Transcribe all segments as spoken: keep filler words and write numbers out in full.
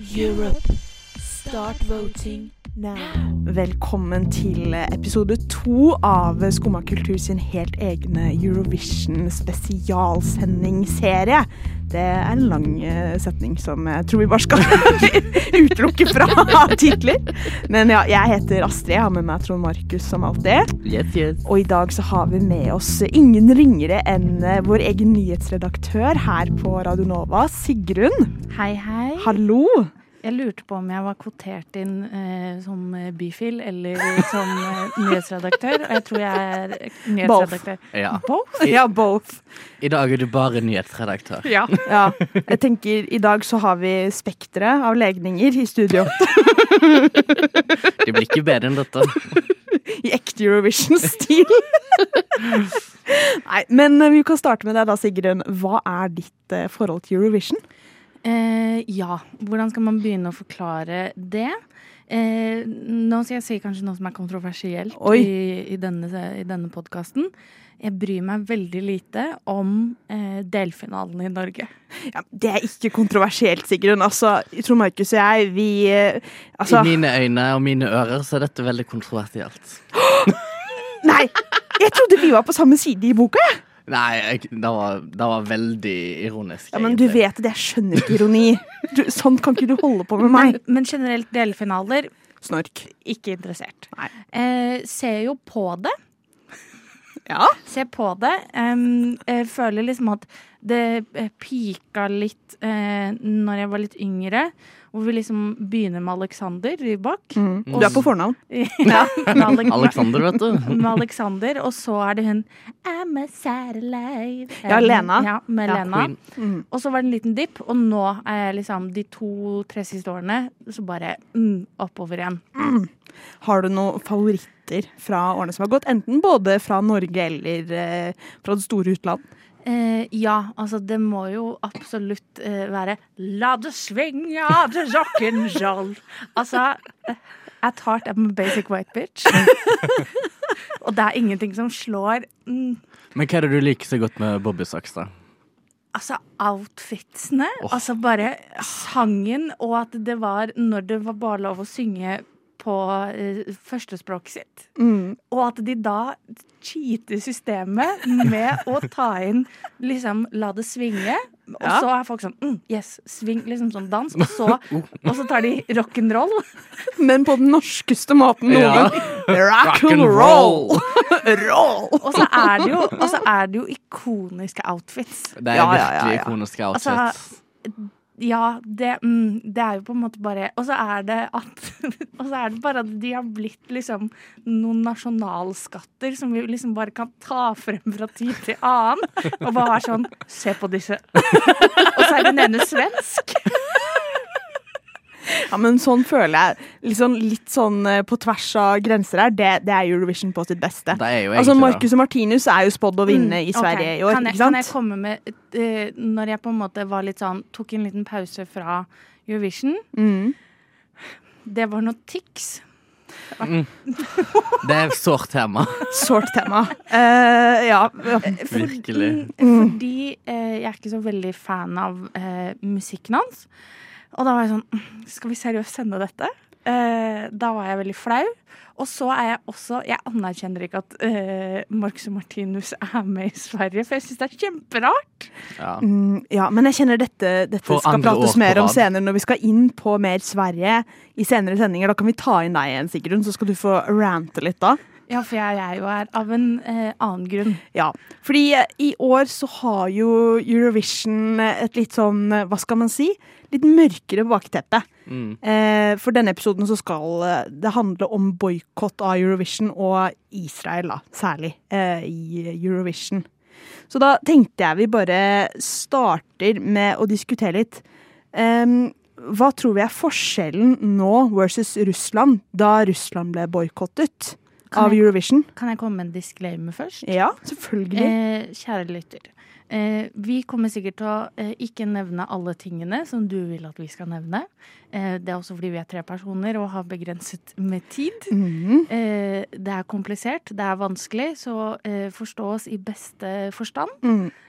Europe. Start voting now. Velkommen til episode to av Skumma Kultur sin helt egne Eurovision spesialsendingsserie. Det er en lang setning som jeg tror vi bare skal utelukke fra titler. Men ja, jeg heter Astrid, jeg har med meg Trond Markus som alltid. Yes, yes. Og i dag så har vi med oss ingen ringere enn vår egen nyhetsredaktør her på Radio Nova, Sigrun. Hei, hei. Hallo. Jeg lurte på om jeg var kvotert inn eh, som bifil eller som eh, nyhetsredaktør, og jeg tror jeg er nyhetsredaktør. Ja. Both? Ja, both. I dag er du bare nyhetsredaktør. Ja. Ja, jeg tenker i dag så har vi spektret av legninger i studio. Det blir ikke bedre enn dette. I ekte Eurovision-stil. Nei, men vi kan starte med deg da, Sigrun. Hva er ditt eh, forhold til Eurovision? Eh, ja, hvordan skal man begynne å forklare det? Eh, nå skal jeg si kanskje noe som er kontroversielt i, i denne, i denne podcasten. Jeg bryr meg veldig lite om eh, delfinalen i Norge. Ja, det er ikke kontroversielt, Sigrun. Altså, Trond Markus og jeg, vi... eh, Altså... I mine øyne og mine ører så er dette veldig kontroversielt. Nei, jeg trodde vi var på samme side i boka, jeg. Nei, jeg, det, var, det var veldig ironisk. Ja, men du egentlig. vet at jeg skjønner ikke ironi. Du, sånn kan ikke du holde på med meg. Men, men generelt delfinaler, Snork. ikke interessert. Nei. Eh, ser jo på det. Ja. Se på det. Um, jeg føler liksom at det eh, pika litt eh, når jeg var litt yngre, hvor vi liksom begynner med Alexander Rybak. Mm. Du er på fornavn. Ja, med Ale- Alexander, vet du. med Alexander, og så er det hun I'm a satellite. Ja, Lena. Ja, med Ja, Lena. Queen. Mm. Og så var det en liten dipp, og nå er jeg liksom de to-tre siste årene, så bare mm, oppover igjen. Mm. Har du noen favoritter fra årene som har gått? Enten både fra Norge eller eh, fra det store utland? Eh, ja, altså det må jo absolutt eh, være La det svinge, det rock'n'roll. Altså, eh, at heart I'm a basic white bitch. Og det er ingenting som slår mm, Men hva er det du liker så godt med Bobby Socks, da? altså outfitsene, Åh. altså bare sangen, og at det var når det var bare lov å synge på eh, førstespråket sitt. Mm. Og at de da cheater systemet med å ta inn liksom, la det svinge. Og Ja. så er folk sånn, mm, yes, sving, liksom sånn dans. Og så, og så tar de rock'n'roll. Men på den norskeste måten noen Ja. gang. Rock'n'roll! Roll! Og så er det jo, og så er det jo ikoniske outfits. Det er Ja, ja, ja, virkelig ja. ikoniske Altså, outfits. Ja, det, mm, det er jo på en måte bare Og så er det at Og så er det bare at de har blitt liksom noen nasjonalskatter som vi liksom bare kan ta frem fra tid til annen. Og bare være sånn Se på disse. Og så er den ene svensk. Ja, men sånn føler jeg liksom litt sånn eh, på tvers av grenser her. Det, det er Eurovision på sitt beste. Det er jo Altså, egentlig Marcus og Martinus er jo spådd å vinne Mm, i Sverige ok. i år, kan jeg, ikke sant? Kan jeg komme med uh, Når jeg på en måte var litt sånn tok en liten pause fra Eurovision. Mm. Det var noe tics. Det er et sårt tema. Sårt tema. Eh, ja. ja. Virkelig. Mm, Fordi eh, jeg er ikke så veldig fan av eh, musikken hans. Og da var jeg sånn, skal vi seriøst sende dette? Eh, da var jeg veldig flau. Og så er jeg også, jeg anerkjenner ikke at eh, Marcus og Martinus er med i Sverige, for jeg synes det er kjemperart. Ja. Mm, ja, men jeg kjenner dette, dette For skal andre prates år på mer om rad. senere når vi skal inn på mer Sverige i senere sendinger. Da kan vi ta inn deg igjen, Sigrun, så skal du få rante litt da. Ja, for jeg er jo her av en eh, annen grunn. Ja, fordi eh, i år så har jo Eurovision et litt sånn, eh, hva skal man si, litt mørkere bakteppe. Mm. Eh, for denne episoden så skal eh, det handle om boykott av Eurovision og Israel da, særlig eh, i Eurovision. Så da tenkte jeg vi bare starter med å diskutere litt. Um, hva tror vi er forskjellen nå versus Russland, da Russland ble boykottet Kan av jeg- Eurovision? Kan jeg komme med en disclaimer først? Ja, selvfølgelig. Eh, kjære lytter, eh, vi kommer sikkert til å eh, ikke nevne alle tingene som du vil at vi skal nevne. Eh, det er også fordi vi er tre personer og har begrenset med tid. Mhm. Eh, det er komplisert, det er vanskelig, så eh, forstå oss i beste forstand. Mm.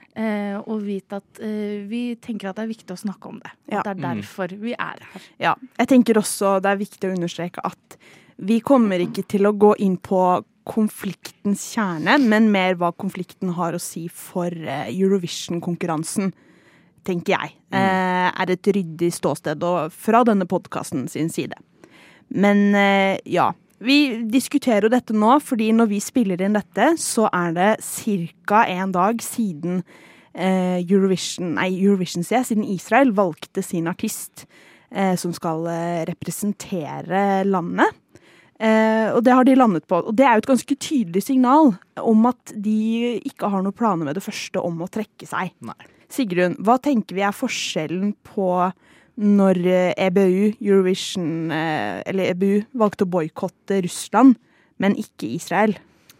Eh, og vite at eh, vi tenker at det er viktig å snakke om det. Og Ja. det er derfor vi er her. Ja, jeg tenker også det er viktig å understreke at vi kommer ikke til å gå inn på konfliktens kjerne, men mer hva konflikten har å si for eh, Eurovision-konkurransen, tenker jeg, eh, er et ryddig ståsted og fra denne podcasten sin side. Men eh, ja, vi diskuterer jo dette nå, fordi når vi spiller inn dette, så er det cirka en dag siden eh, Eurovision, nei, Eurovision sier jeg, siden Israel valgte sin artist eh, som skal eh, representere landet. Eh, og det har de landet på. Og det er jo et ganske tydelig signal om at de ikke har noen planer med det første om å trekke seg. Nei. Sigrun, hva tenker vi er forskjellen på når E B U, Eurovision, eh, eller E B U valgte å boykotte Russland, men ikke Israel?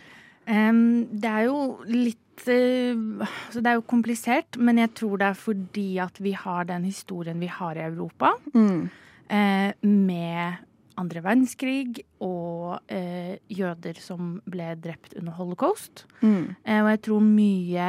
Um, det er jo litt uh, altså det er jo komplisert, men jeg tror det er fordi at vi har den historien vi har i Europa, Mm. eh, med andre verdenskrig og eh, jøder som ble drept under holocaust. Mm. Eh, og jeg tror mye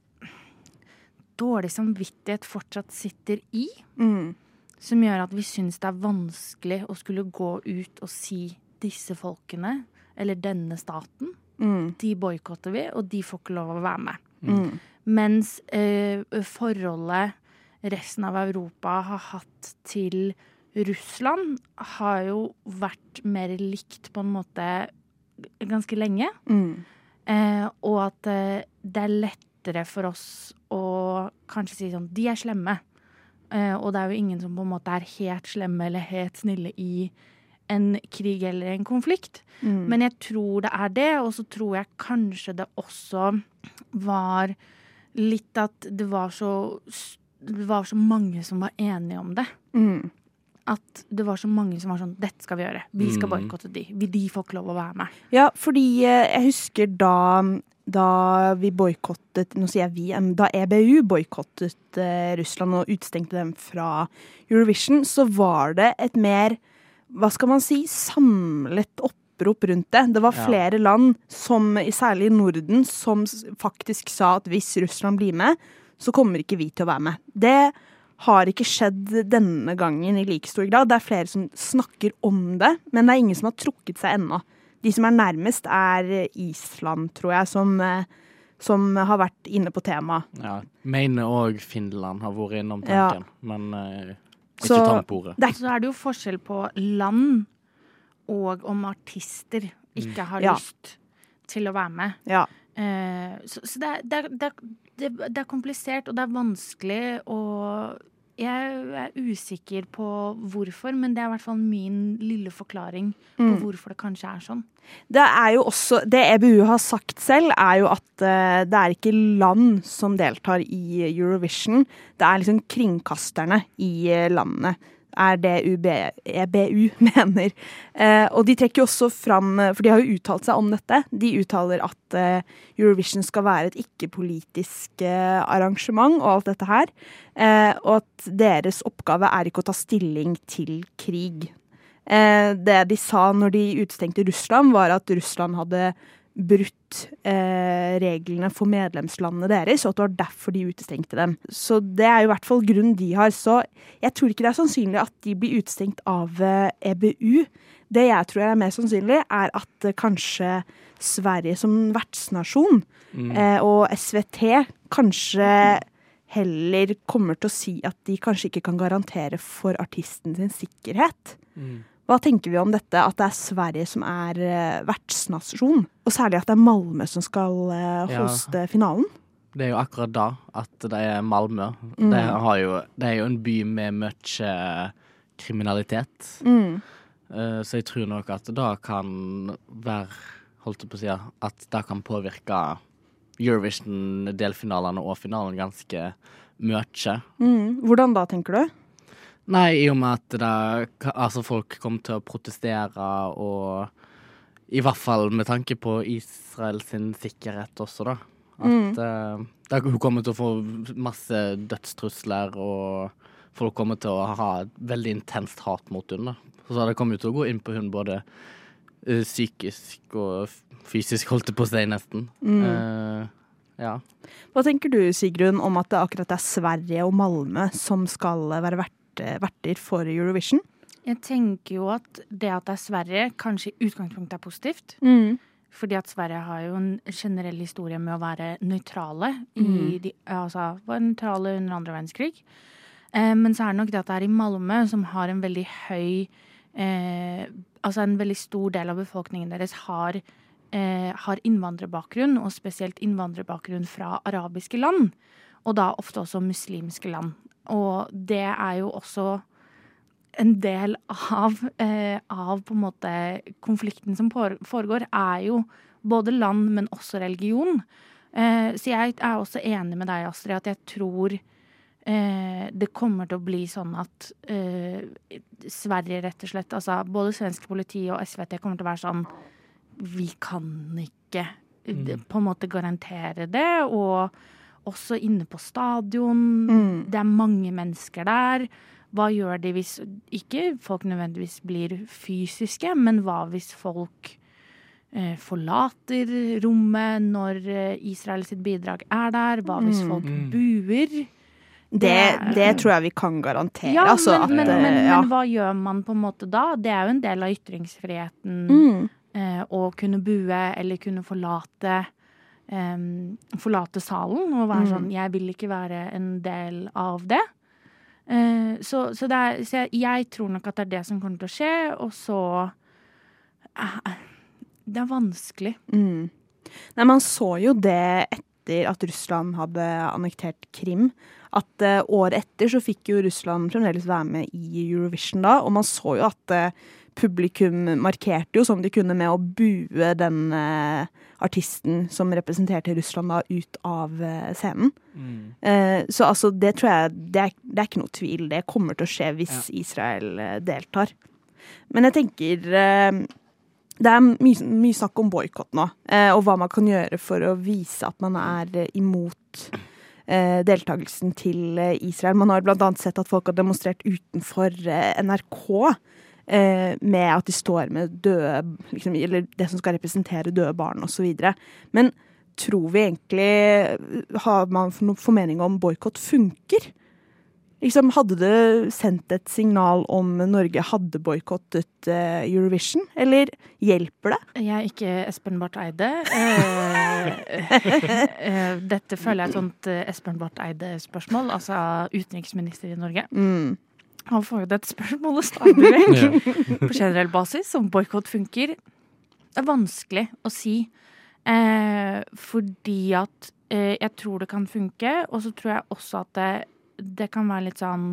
dårlig samvittighet fortsatt sitter i, Mm. som gjør at vi synes det er vanskelig å skulle gå ut og si disse folkene, eller denne staten, Mm. de boykotter vi, og de får ikke lov å være med. Mm. Mens eh, forholdet resten av Europa har hatt til Russland har jo vært mer likt på en måte ganske lenge. Mm. Eh, og at eh, det er lettere for oss å kanskje si sånn, de er slemme. Eh, og det er jo ingen som på en måte er helt slemme eller helt snille i en krig eller en konflikt. Mm. Men jeg tror det er det, og så tror jeg kanskje det også var litt at det var så, det var så mange som var enige om det. Mm. At det var så mange som var sånn, dette skal vi gjøre. Vi skal Mm. boykotte de. Vi, de får ikke lov å være med. Ja, fordi eh, jeg husker da, da vi boykottet, nå sier jeg vi, em, da E B U boykottet eh, Russland og utstengte dem fra Eurovision, så var det et mer, hva skal man si, samlet opprop rundt det. Det var Ja. flere land, som, særlig i Norden, som s- faktisk sa at hvis Russland blir med, så kommer ikke vi til å være med. Det har ikke skjedd denne gangen i like stor grad. Det er flere som snakker om det, men det er ingen som har trukket seg ennå. De som er nærmest er Island, tror jeg, som, eh, som har vært inne på temaet. Ja, mener også Finland har vært innom Ja. tanken, men eh, ikke Så- tanken på ordet. Det er- Så er det jo forskjell på land og om artister ikke har Ja. lyst til å være med. Ja. Eh, så så det, er, det, er, det, er, det, det er komplisert, og det er vanskelig, og jeg er usikker på hvorfor, men det er i hvert fall min lille forklaring på Mm. hvorfor det kanskje er sånn. Det er jo også, det E B U har sagt selv, er jo at eh, det er ikke land som deltar i Eurovision. Det er liksom kringkasterne i eh, landet, er det U B, E B U mener. Eh, og de trekker jo også fram, for de har jo uttalt seg om dette, de uttaler at eh, Eurovision skal være et ikke-politisk eh, arrangement og alt dette her, eh, og at deres oppgave er ikke å ta stilling til krig. Eh, det de sa når de utstengte Russland, var at Russland hadde brutt eh, reglene for medlemslandene deres, og at det var derfor de utestengte dem. Så det er jo i hvert fall grunnen de har. Så jeg tror ikke det er sannsynlig at de blir utestengt av eh, E B U. Det jeg tror er mer sannsynlig, er at eh, kanskje Sverige som vertsnasjon Mm. eh, og S V T kanskje heller kommer til å si at de kanskje ikke kan garantere for artisten sin sikkerhet. Mm. Hva tenker vi om dette, at det er Sverige som er eh, vertsnasjon? Og særlig at det er Malmö som skal eh, Ja. hoste finalen? Det er jo akkurat da at det er Malmö. Mm. Det, har jo, det er jo en by med mye kriminalitet. Mm. Eh, så jeg tror nok at det kan være, holdt jeg på å si, at det kan påvirke Eurovision-delfinalene og finalen ganske mye. Mm. Hvordan da, tenker du? Nei, i og med at det, altså folk kommer til å protestere, og i hvert fall med tanke på Israel sin sikkerhet også, da. At eh, det, hun kommer til å få masse dødstrusler, og folk kommer til å ha et veldig intenst hat mot henne. Så det kommer jo til å gå inn på hun både eh, psykisk og f- fysisk, holdt jeg på å si nesten. Mm. Eh, Ja. Hva tenker du, Sigrun, om at det akkurat er Sverige og Malmö som skal være vert, verter for Eurovision? Jeg tenker jo at det at det er Sverige kanskje i utgangspunktet er positivt. Mm. Fordi at Sverige har jo en generell historie med å være nøytrale. I Mm. de, altså, var nøytrale under andre verdenskrig. Eh, men så er det nok det at det er i Malmö som har en veldig høy eh, altså en veldig stor del av befolkningen deres har, eh, har innvandrerbakgrunn, og spesielt innvandrerbakgrunn fra arabiske land. Og da ofte også muslimske land. Og det er jo også en del av, eh, av på en måte konflikten som foregår, er jo både land, men også religion. Eh, så jeg er også enig med deg, Astrid, at jeg tror eh, det kommer til å bli sånn at eh, Sverige rett og slett, altså både svensk politi og S V T kommer til å være sånn, vi kan ikke mm. på en måte garantere det, og også inne på stadion, mm. det er mange mennesker der. Hva gjør de hvis ikke folk nødvendigvis blir fysiske, men hva hvis folk eh, forlater rommet når eh, Israel sitt bidrag er der? Hva hvis folk mm. buer? Det, det, det tror jeg vi kan garantere. Ja, altså, men, at, men, men, ja. men hva gjør man på en måte da? Det er jo en del av ytringsfriheten mm. eh, å kunne bue eller kunne forlate, eh, forlate salen og være mm. sånn, jeg vil ikke være en del av det. Uh, så, så, det er, så jeg, jeg tror nok at det er det som kommer til å skje, og så uh, det er vanskelig. Mm. Nei, man så jo det etter at Russland hadde annektert Krim, at uh, året etter så fikk jo Russland fremdeles være med i Eurovision da, og man så jo at uh, publikum markerte jo som de kunne med å bue den uh, artisten som representerte Russland da ut av uh, scenen. Mm. Uh, så altså, det tror jeg, det er, det er ikke noe tvil, det kommer til å skje hvis ja. Israel uh, deltar. Men jeg tenker, uh, det er mye, mye snakk om boykott nå, uh, og hva man kan gjøre for å vise at man er uh, imot uh, deltakelsen til uh, Israel. Man har blant annet sett at folk har demonstrert utenfor uh, N R K, med at de står med døde, liksom, eller det som skal representere døde barn og så videre. Men tror vi egentlig, har man noen formening om boykott funker? Liksom, hadde det sendt et signal om Norge hadde boykottet uh, Eurovision, eller hjelper det? Jeg er ikke Espen Barth Eide. uh, dette føler jeg er et sånt Espen Barth Eide-spørsmål, altså utenriksminister i Norge. Mm. Han får jo dette spørsmålet stadig vekk på generell basis, om boykott funker. Det er vanskelig å si, eh, fordi at eh, jeg tror det kan funke, og så tror jeg også at det, det kan være litt sånn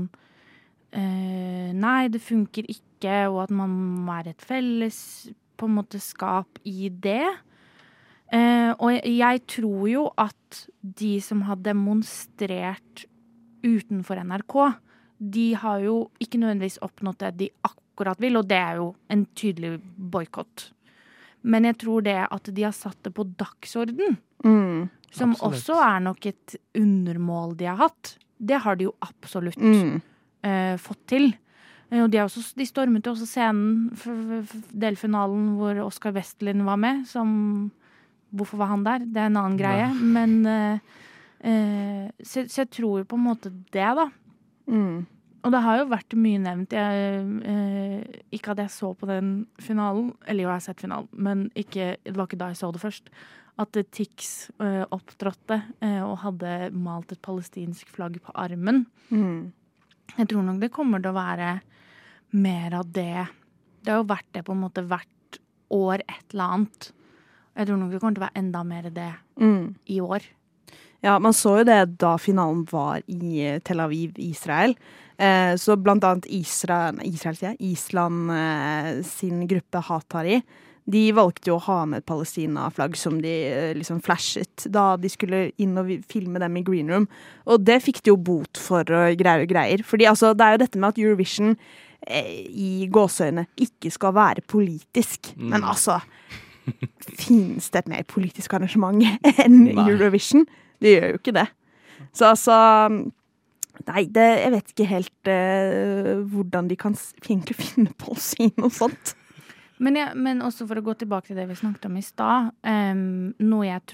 eh, nei, det funker ikke, og at man må være et felles på en måte skap i det. Eh, og jeg, jeg tror jo at de som har demonstrert utenfor N R K, de har jo ikke nødvendigvis oppnådd det de akkurat vil, og det er jo en tydelig boykott. Men jeg tror det at de har satt det på dagsorden, mm, som absolutt. Også er nok et undermål de har hatt, det har de jo absolutt mm. uh, fått til. Og de, også, de stormet jo også scenen for delfinalen hvor Oscar Westlin var med, som, hvorfor var han der? Det er en annen greie, ja. Men uh, uh, så, så jeg tror jo på en måte det da. Mm. Og det har jo vært mye nevnt. Jeg, eh, ikke at jeg så på den finalen, eller jo, jeg har sett finalen, men ikke, det var ikke da jeg så det først, at Tix eh, opptrådte eh, og hadde malt et palestinsk flagg på armen. Mm. Jeg tror nok det kommer til å være mer av det. Det har jo vært det på en måte hvert år et eller annet. Jeg tror nok det kommer til å være enda mer det mm. i år. Ja, man så jo det da finalen var i Tel Aviv, Israel. Eh, så blant annet Israel, Israel sier jeg, Island eh, sin gruppe Hatari, de valgte jo å ha med et Palestina-flagg som de eh, liksom flashet da de skulle inn og filme dem i Green Room. Og det fikk de jo bot for og greier og greier. Fordi altså, det er jo dette med at Eurovision eh, i gåseøyne ikke skal være politisk. Mm. Men altså, finnes det et mer politisk arrangement enn Nei. Eurovision? Det gjør jo ikke det. Så altså, nei, det, jeg vet ikke helt uh, hvordan de kan egentlig finne på å si noe sånt. Men, jeg, men også for å gå tilbake til det vi snakket om i stad, um, noe jeg tror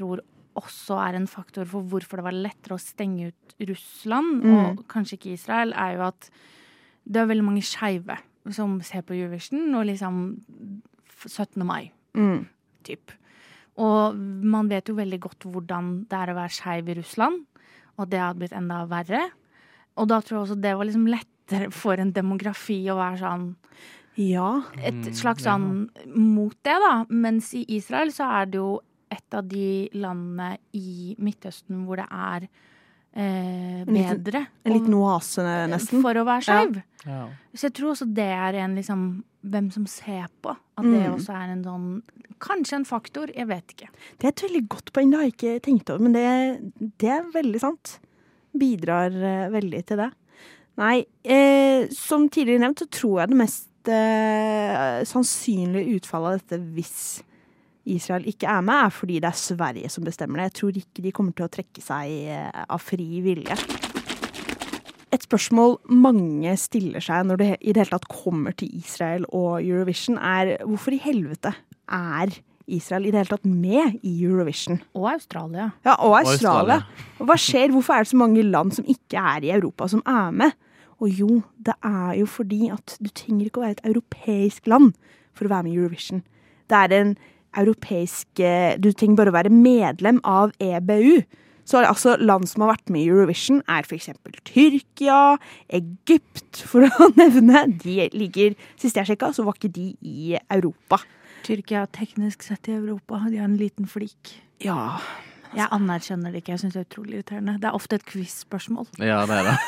også er en faktor for hvorfor det var lettere å stenge ut Russland, Mm. og kanskje ikke Israel, er jo at det er veldig mange skeive som ser på Eurovision, og liksom syttende mai, Mm. typ. Og man vet jo veldig godt hvordan det er å være skeiv i Russland, og det hadde blitt enda verre. Og da tror jeg også det var liksom lettere for en demografi å være sånn, Ja. et slags sånn mot det da. Mens i Israel så er det jo et av de landene i Midtøsten hvor det er eh, En liten- bedre. En liten og- oase, nesten. For å være skeiv. Ja. Så jeg tror også det er en liksom, hvem som ser på. At det Mm. også er en sånn, kanskje en faktor, jeg vet ikke. Det er et veldig godt poeng, det har jeg ikke tenkt over, men det, det er veldig sant. Bidrar eh, veldig til det. Nei, eh, som tidligere nevnt, så tror jeg det mest eh, sannsynlige utfallet av dette hvis Israel ikke er med, er fordi det er Sverige som bestemmer det. Jeg tror ikke de kommer til å trekke seg eh, av fri vilje. Et spørsmål mange stiller seg når det i det hele tatt kommer til Israel og Eurovision, er hvorfor i helvete er Israel i det hele tatt med i Eurovision? Og Australia. Ja, og Og Australia. Australia. Og hva skjer? Hvorfor er det så mange land som ikke er i Europa, som er med? Og jo, det er jo fordi at du trenger ikke å være et europeisk land for å være med i Eurovision. Det er en europeisk eh, Du trenger bare å være medlem av E B U. Så er det altså land som har vært med i Eurovision, er for eksempel Tyrkia, Egypt, for å nevne. De ligger, sist jeg sjekket, så var ikke de i Europa. Tyrkia er teknisk sett i Europa. De har en liten flik. Ja, Jeg anerkjenner det ikke. Jeg synes det er utrolig irriterende. Det er ofte et quiz-spørsmål. Ja, det er det.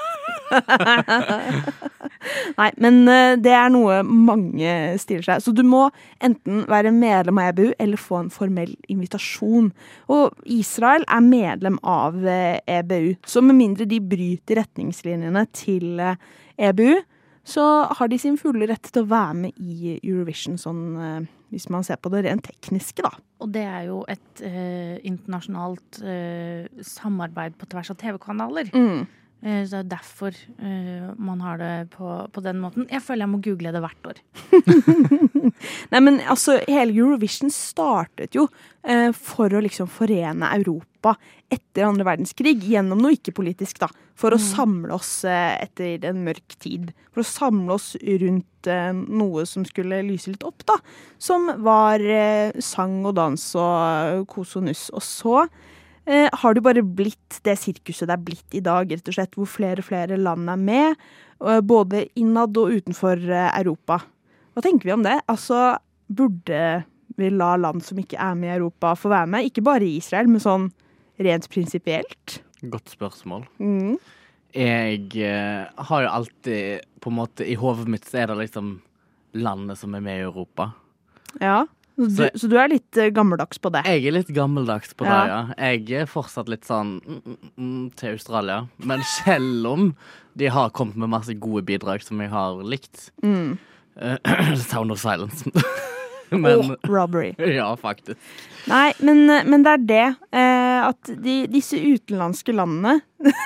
Nei, men eh, det er noe mange stiller seg. Så du må enten være medlem av E B U eller få en formell invitasjon. Og Israel er medlem av eh, E B U, så med mindre de bryter retningslinjene til eh, E B U, så har de sin fulle rett til å være med i Eurovision, sånn, eh, hvis man ser på det rent tekniske, da. Og det er jo et eh, internasjonalt eh, samarbeid på tvers av T V-kanaler. Mm. Eh, så det er derfor eh, man har det på, på den måten. Jeg føler jeg må google det hvert år. Nei, men altså, hele Eurovision startet jo eh, for å liksom forene Europa etter andre verdenskrig, gjennom noe ikke-politisk da, for å samle oss eh, etter en mørk tid. For å samle oss rundt eh, noe som skulle lyse litt opp da, som var eh, sang og dans og eh, kos og nuss. Og så eh, har det bare blitt det sirkuset det er blitt i dag, rett og slett, hvor flere og flere land er med, eh, både innad og utenfor eh, Europa. Hva tenker vi om det? Altså, burde vi la land som ikke er med i Europa få være med? Ikke bare i Israel, men sånn rent prinsipielt. Godt spørsmål. Mm. Jeg eh, har jo alltid, på en måte, i hodet mitt så er det liksom landet som er med i Europa. Ja, så du, Så- så du er litt eh, gammeldags på det. Jeg er litt gammeldags på det, Ja. ja. Jeg er fortsatt litt sånn mm, mm, mm, til Australia. Men selv om de har kommet med masse gode bidrag som jeg har likt. Mm. eh, Sound of Silence. Men Og robbery. ja, faktisk. Nei, men, men det er det, eh, at de, disse utenlandske landene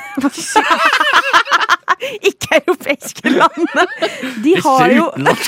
ikke-europeiske landene, de har jo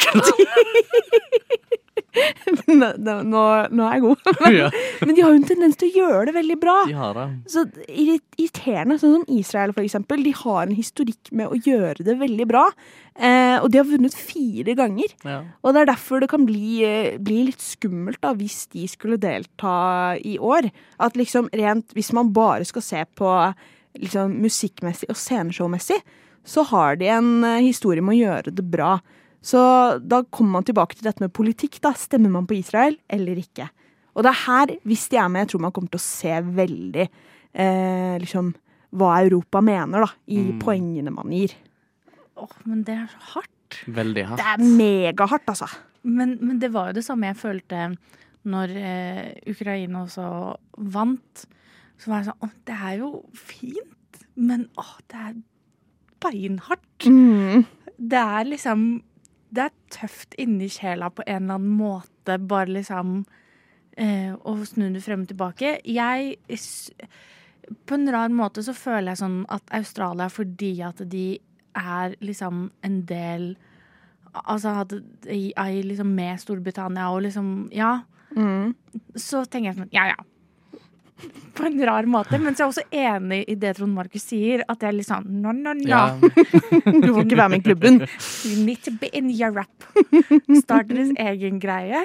nå, nå, nå er jeg god. Ja, Men de har jo en tendens til å gjøre det veldig bra. de har det. Så irriterende, sånn som Israel for eksempel, de har en historikk med å gjøre det veldig bra. Eh, og de har vunnet fire ganger. Ja. Og det er derfor det kan bli, eh, bli litt skummelt da, hvis de skulle delta i år. At liksom rent, hvis man bare skal se på liksom, musikkmessig og sceneshowmessig, så har de en eh, historie med å gjøre det bra. Så da kommer man tilbake til dette med politikk. Da stemmer man på Israel eller ikke. Og det er her, hvis de er med, jeg tror man kommer til å se veldig eh, liksom, hva Europa mener da, i Mm. poengene man gir. Åh, men det er så hardt. Veldig Det hardt. er megahardt, altså. Men, men det var jo det samme jeg følte når eh, Ukraina også vant. Så var jeg sånn, åh, det er jo fint, men åh, det er beinhardt. Mm. Det er liksom, det er tøft inni sjela på en eller annen måte, bare liksom, eh, å snu det frem og tilbake. Jeg, s- på en rar måte så føler jeg sånn at Australia, fordi at de er liksom en del, altså at de er liksom med Storbritannia og liksom, ja, Mm. så tenker jeg sånn, ja, ja. på en rar måte, men så er jeg også enig i det Trond Markus sier, at jeg er litt sånn, no, no, no. Ja. Du får ikke være med i klubben. You need to be in Europe. Start deres egen greie.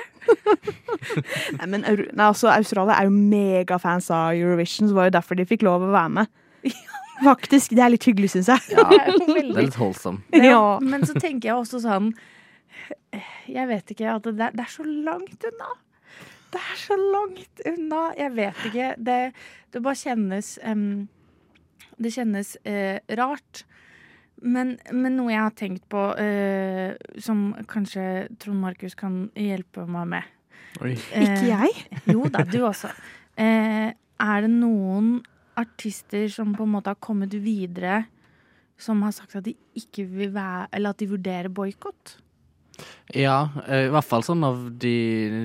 Nei, men Euro- nei, altså, Australia er jo megafans av Eurovision, så var jo derfor de fikk lov å være med. Faktisk, det er litt hyggelig, synes jeg. Ja, Det er jo det veldig- er litt holdsom. Ja. Men så tenker jeg også sånn, jeg vet ikke, at det, det er så langt unna. Det er så langt unna. Jeg vet ikke. Det, det bare kjennes um, Det kjennes uh, rart. Men, men noe jeg har tenkt på, uh, som kanskje Trond Markus kan hjelpe meg med. Oi. Ikke jeg. Uh, jo da, du også. Uh, er det noen artister som på en måte har kommet videre, som har sagt at de ikke vil være, eller at de vurderer boykott? Ja, i hvert fall sånn av de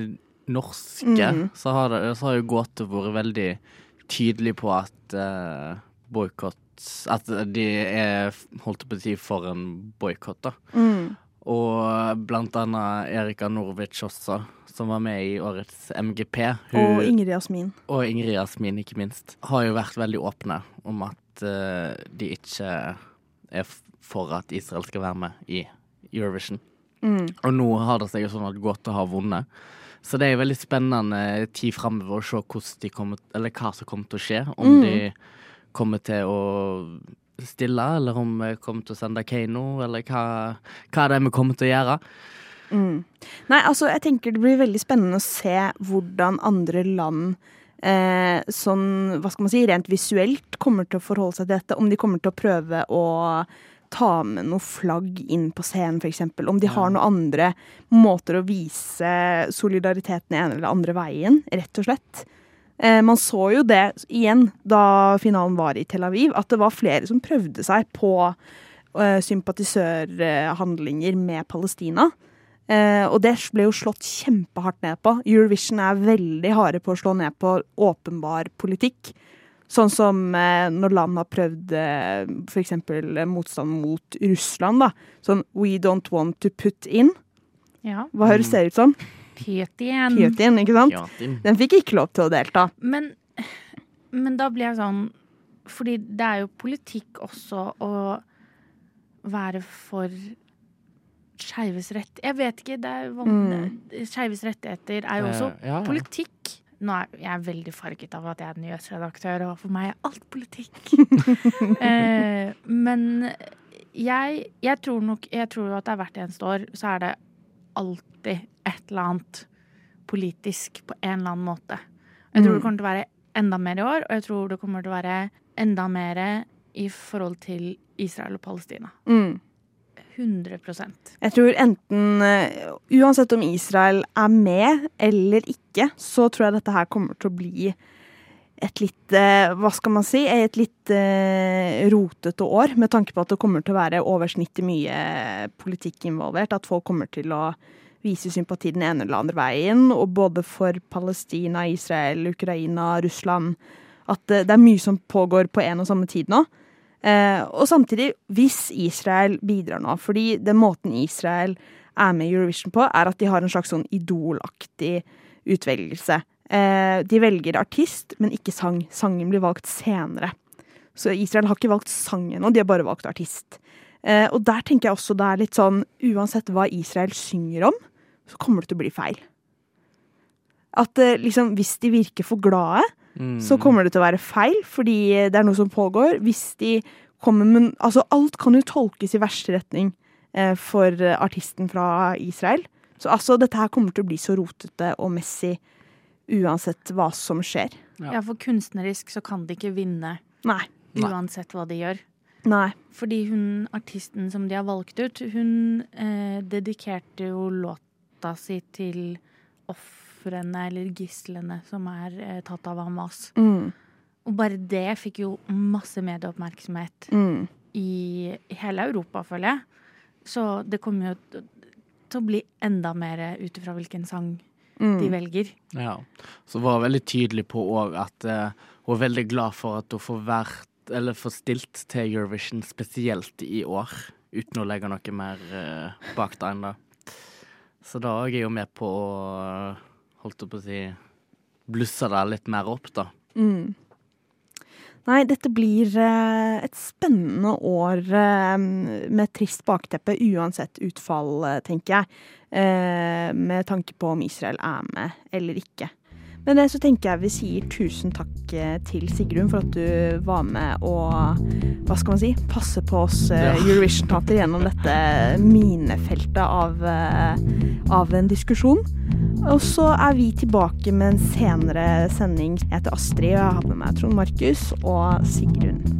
norske, Mm. så, har det, så har jo Gåte vært veldig tydelig på at uh, boykott, at de er, holdt på å si, for en boykott da. Mm. Og blant annet Erika Norwich også, som var med i årets M G P. Og Ingrid Jasmin. Og Ingrid Jasmin, ikke minst, har jo vært veldig åpne om at uh, de ikke er for at Israel skal være med i Eurovision. Mm. Og nå har det seg jo sånn at Gåte har vunnet. Så det er veldig spennende tid fremover å se hvordan de kommer, eller hva som kommer til å skje. Om Mm. de kommer til å stille, eller om vi kommer til å sende Kano, eller hva, hva det er vi kommer til å gjøre. Mm. Nei, altså, jeg tenker det blir veldig spennende å se hvordan andre land eh, sånn, hva skal man si, rent visuelt kommer til å forholde seg til dette. Om de kommer til å prøve å ta med noe flagg inn på scenen, for eksempel. Om de har noen andre måter å vise solidariteten i ene eller andre veien, rett og slett. Eh, man så jo det igjen da finalen var i Tel Aviv, at det var flere som prøvde seg på eh, sympatisørhandlinger med Palestina. Eh, og det ble jo slått kjempehardt ned på. Eurovision er veldig harde på å slå ned på åpenbar politikk. Sånn som eh, når land har prøvd eh, for eksempel motstand mot Russland, da. Sånn we don't want to put in. Ja. Hva høres det ut som? Putin. Putin, ikke sant? Ja, din. Den fikk ikke lov til å delta. Men, men da blir jeg sånn, fordi det er jo politikk også å være for skeives rett. Jeg vet ikke, det er vanlig. Skeives rettigheter er jo også Eh, ja, ja. politikk. Nå er jeg er veldig farget av at jeg er nyhetsredaktør, og for meg er alt politikk. eh, men jeg, jeg tror nok, jeg tror jo at det er hvert eneste år, så er det alltid et eller annet politisk på en eller annen måte. Jeg tror det kommer til å være enda mer i år, og jeg tror det kommer til å være enda mer i forhold til Israel og Palestina. Mm. hundre prosent. Jeg tror enten, uh, uansett om Israel er med eller ikke, så tror jeg dette her kommer til å bli et litt, uh, hva skal man si, et litt uh, rotete år, med tanke på at det kommer til å være oversnittet mye politikk involvert, at folk kommer til å vise sympati den ene eller andre veien, og både for Palestina, Israel, Ukraina, Russland, at uh, det er mye som pågår på en og samme tid nå. Eh, og samtidig, hvis Israel bidrar nå, fordi den måten Israel er med i Eurovision på, er at de har en slags sånn idolaktig utvelgelse. Eh, de velger artist, men ikke sang. Sangen blir valgt senere. Så Israel har ikke valgt sangen nå, de har bare valgt artist. Eh, og der tenker jeg også det er litt sånn, uansett hva Israel synger om, så kommer det til å bli feil. At eh, liksom, hvis de virker for glade, Mm. så kommer det til å være feil, fordi det er noe som pågår. Hvis de kommer med, altså alt kan jo tolkes i verste retning eh, for artisten fra Israel. Så altså, dette her kommer til å bli så rotete og messy uansett hva som skjer. Ja. Ja, for kunstnerisk så kan de ikke vinne Nei. Nei. uansett hva de gjør. Nei. Fordi hun, artisten som de har valgt ut, hun eh, dedikerte jo låta si til ofrene eller gislene som er eh, tatt av Hamas. Mm. Og bare det fikk jo masse medieoppmerksomhet Mm. i hele Europa, føler jeg. Så det kommer jo t- til å bli enda mer ut ifra hvilken sang Mm. de velger. Ja, så var hun veldig tydelig på også at uh, hun er veldig glad for at hun får vært, eller får stilt til Eurovision spesielt i år, uten å legge noe mer uh, bak det enda. Så da er jeg jo med på å, holdt jeg på å si, blusse det litt mer opp da. Mm. Nei, dette blir eh, et spennende år eh, med et trist bakteppe, uansett utfall, eh, tenker jeg. Eh, med tanke på om Israel er med eller ikke. Men det så tenker jeg vi sier tusen takk eh, til Sigrun for at du var med og, hva skal man si, passe på oss eh, Ja. Eurovision-tater gjennom dette minefeltet av, eh, av en diskusjon. Og så er vi tilbake med en senere sending. Jeg heter Astrid, og jeg har med meg Trond Markus og Sigrun.